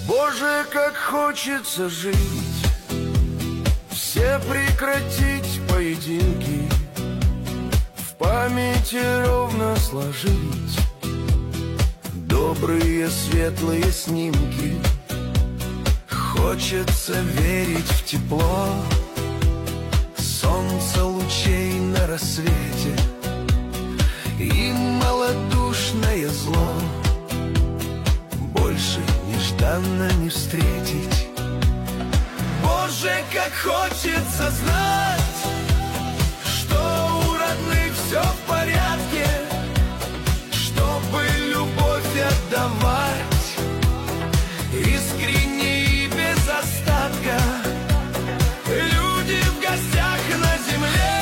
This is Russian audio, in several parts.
Боже, как хочется жить, все прекратить поединки, в памяти ровно сложить добрые светлые снимки. Хочется верить в тепло солнца лучей на рассвете и малодушное зло больше нежданно не встретить. Боже, как хочется знать, что у родных все в порядке, чтобы любовь отдавать искренне и без остатка. Люди в гостях на земле,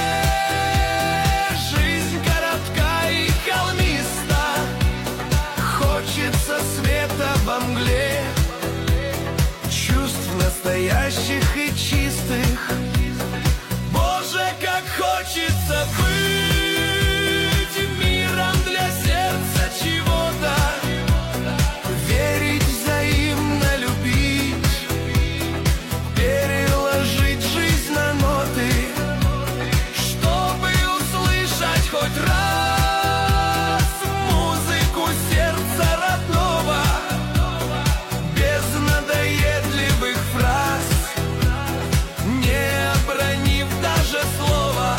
жизнь коротка и холмиста. Хочется света во мгле, чувств настоящих и чистых. Боже, как хочется быть миром для сердца чего-то, верить, взаимно любить, переложить жизнь на ноты, чтобы услышать хоть раз музыку сердца родного, без надоедливых фраз, не обронив даже слова,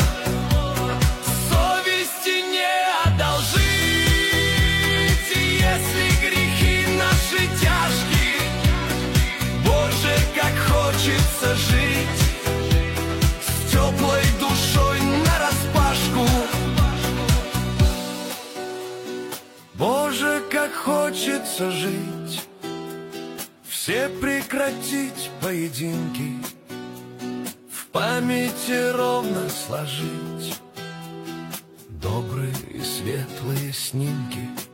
совести не одолжить, если грехи наши тяжкие. Боже, как хочется жить с теплой душой нараспашку. Боже, как хочется жить, все прекратить поединки, в памяти ровно сложить добрые и светлые снимки.